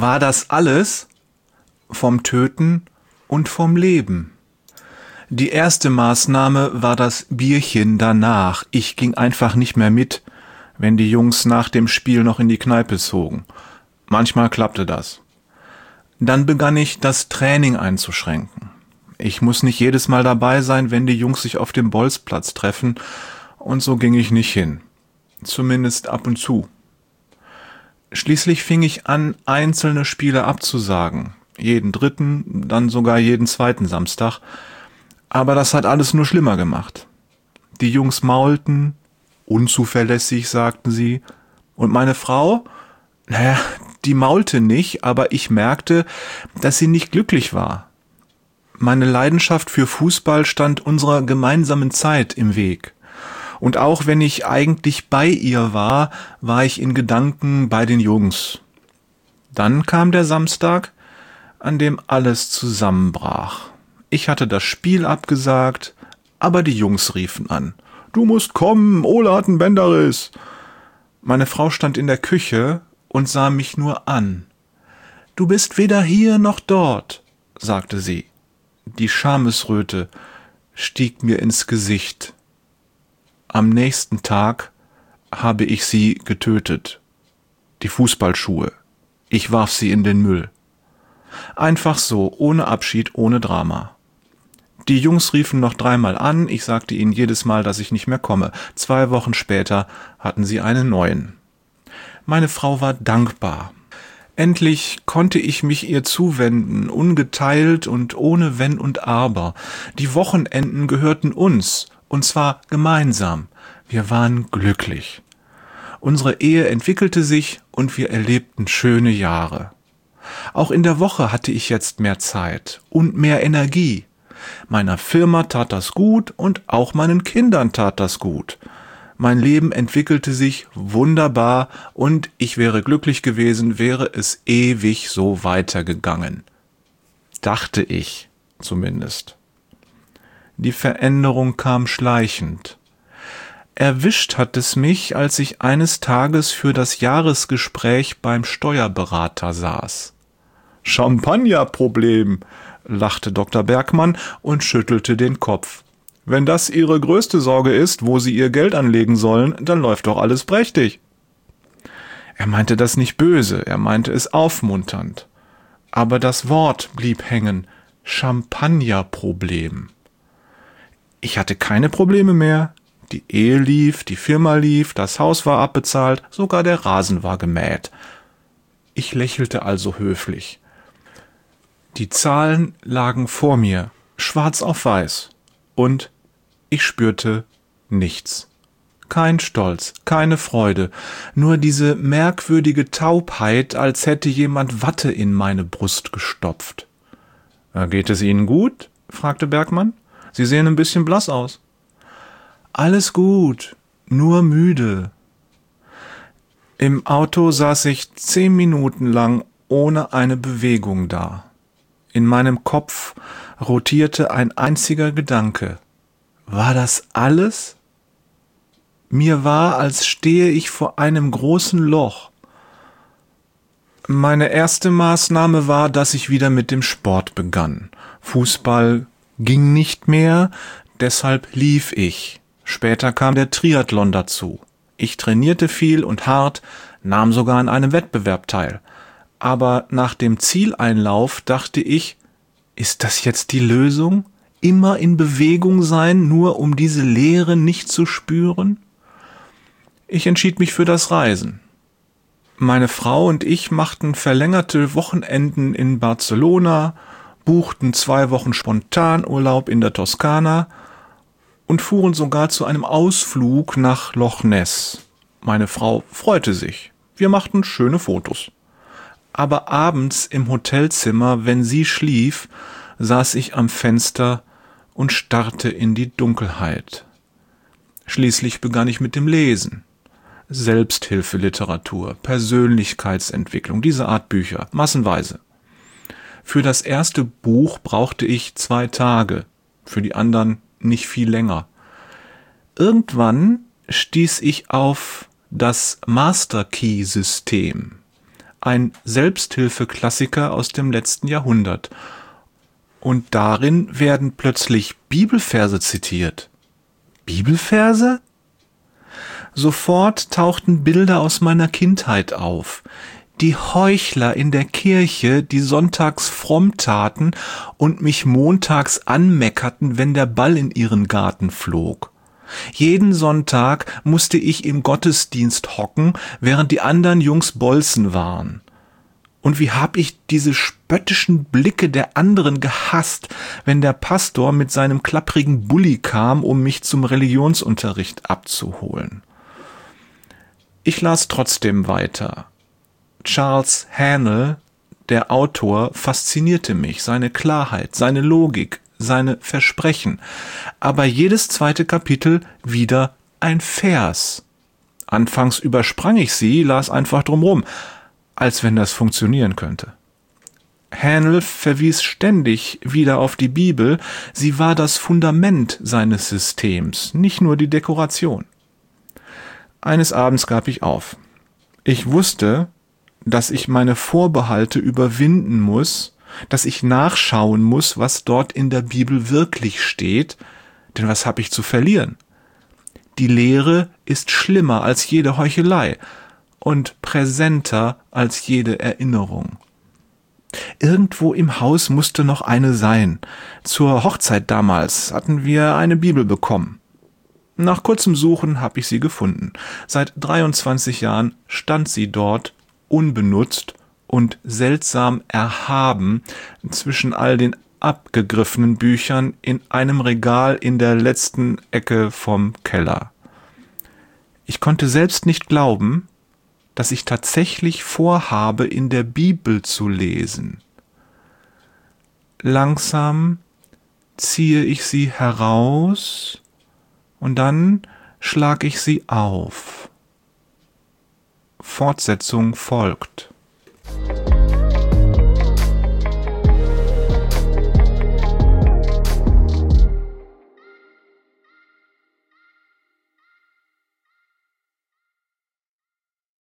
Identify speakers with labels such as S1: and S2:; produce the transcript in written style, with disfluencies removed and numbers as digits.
S1: War das alles? Vom Töten und vom Leben. Die erste Maßnahme war das Bierchen danach. Ich ging einfach nicht mehr mit, wenn die Jungs nach dem Spiel noch in die Kneipe zogen. Manchmal klappte das. Dann begann ich, das Training einzuschränken. Ich muss nicht jedes Mal dabei sein, wenn die Jungs sich auf dem Bolzplatz treffen, und so ging ich nicht hin. Zumindest ab und zu. Schließlich fing ich an, einzelne Spiele abzusagen. Jeden dritten, dann sogar jeden zweiten Samstag. Aber das hat alles nur schlimmer gemacht. Die Jungs maulten, unzuverlässig, sagten sie. Und meine Frau, die maulte nicht, aber ich merkte, dass sie nicht glücklich war. Meine Leidenschaft für Fußball stand unserer gemeinsamen Zeit im Weg. Und auch wenn ich eigentlich bei ihr war, war ich in Gedanken bei den Jungs. Dann kam der Samstag, an dem alles zusammenbrach. Ich hatte das Spiel abgesagt, aber die Jungs riefen an. »Du musst kommen, Ole hat einen Bänderriss.« Meine Frau stand in der Küche und sah mich nur an. »Du bist weder hier noch dort«, sagte sie. Die Schamesröte stieg mir ins Gesicht. Am nächsten Tag habe ich sie getötet. Die Fußballschuhe. Ich warf sie in den Müll. Einfach so, ohne Abschied, ohne Drama. Die Jungs riefen noch 3-mal an, ich sagte ihnen jedes Mal, dass ich nicht mehr komme. 2 Wochen später hatten sie einen neuen. Meine Frau war dankbar. Endlich konnte ich mich ihr zuwenden, ungeteilt und ohne Wenn und Aber. Die Wochenenden gehörten uns, und zwar gemeinsam. Wir waren glücklich. Unsere Ehe entwickelte sich und wir erlebten schöne Jahre. Auch in der Woche hatte ich jetzt mehr Zeit und mehr Energie. Meiner Firma tat das gut und auch meinen Kindern tat das gut. Mein Leben entwickelte sich wunderbar und ich wäre glücklich gewesen, wäre es ewig so weitergegangen. Dachte ich zumindest. Die Veränderung kam schleichend. Erwischt hat es mich, als ich eines Tages für das Jahresgespräch beim Steuerberater saß. »Champagnerproblem«, lachte Dr. Bergmann und schüttelte den Kopf. »Wenn das Ihre größte Sorge ist, wo Sie Ihr Geld anlegen sollen, dann läuft doch alles prächtig.« Er meinte das nicht böse, er meinte es aufmunternd. Aber das Wort blieb hängen. Champagnerproblem. Ich hatte keine Probleme mehr. Die Ehe lief, die Firma lief, das Haus war abbezahlt, sogar der Rasen war gemäht. Ich lächelte also höflich. Die Zahlen lagen vor mir, schwarz auf weiß, und ich spürte nichts. Kein Stolz, keine Freude, nur diese merkwürdige Taubheit, als hätte jemand Watte in meine Brust gestopft. »Geht es Ihnen gut?« fragte Bergmann. »Sie sehen ein bisschen blass aus.« »Alles gut, nur müde.« Im Auto saß ich 10 Minuten lang ohne eine Bewegung da. In meinem Kopf rotierte ein einziger Gedanke. War das alles? Mir war, als stehe ich vor einem großen Loch. Meine erste Maßnahme war, dass ich wieder mit dem Sport begann. Fußball ging nicht mehr, deshalb lief ich. Später kam der Triathlon dazu. Ich trainierte viel und hart, nahm sogar an einem Wettbewerb teil. Aber nach dem Zieleinlauf dachte ich, ist das jetzt die Lösung? Immer in Bewegung sein, nur um diese Leere nicht zu spüren? Ich entschied mich für das Reisen. Meine Frau und ich machten verlängerte Wochenenden in Barcelona, buchten 2 Wochen Spontanurlaub in der Toskana und fuhren sogar zu einem Ausflug nach Loch Ness. Meine Frau freute sich. Wir machten schöne Fotos. Aber abends im Hotelzimmer, wenn sie schlief, saß ich am Fenster und starrte in die Dunkelheit. Schließlich begann ich mit dem Lesen. Selbsthilfeliteratur, Persönlichkeitsentwicklung, diese Art Bücher, massenweise. Für das erste Buch brauchte ich 2 Tage, für die anderen nicht viel länger. Irgendwann stieß ich auf das Master Key System. ein Selbsthilfeklassiker aus dem letzten Jahrhundert. Und darin werden plötzlich Bibelverse zitiert. Bibelverse? Sofort tauchten Bilder aus meiner Kindheit auf. Die Heuchler in der Kirche, die sonntags fromm taten und mich montags anmeckerten, wenn der Ball in ihren Garten flog. Jeden Sonntag musste ich im Gottesdienst hocken, während die anderen Jungs Bolzen waren. Und wie hab ich diese spöttischen Blicke der anderen gehasst, wenn der Pastor mit seinem klapprigen Bulli kam, um mich zum Religionsunterricht abzuholen. Ich las trotzdem weiter. Charles Haanel, der Autor, faszinierte mich, seine Klarheit, seine Logik, seine Versprechen. Aber jedes zweite Kapitel wieder ein Vers. Anfangs übersprang ich sie, las einfach drumrum, als wenn das funktionieren könnte. Haanel verwies ständig wieder auf die Bibel, sie war das Fundament seines Systems, nicht nur die Dekoration. Eines Abends gab ich auf. Ich wusste, dass ich meine Vorbehalte überwinden muss, dass ich nachschauen muss, was dort in der Bibel wirklich steht, denn was habe ich zu verlieren? Die Lehre ist schlimmer als jede Heuchelei und präsenter als jede Erinnerung. Irgendwo im Haus musste noch eine sein. Zur Hochzeit damals hatten wir eine Bibel bekommen. Nach kurzem Suchen habe ich sie gefunden. Seit 23 Jahren stand sie dort, unbenutzt und seltsam erhaben zwischen all den abgegriffenen Büchern in einem Regal in der letzten Ecke vom Keller. Ich konnte selbst nicht glauben, dass ich tatsächlich vorhabe, in der Bibel zu lesen. Langsam ziehe ich sie heraus und dann schlag ich sie auf. Fortsetzung folgt.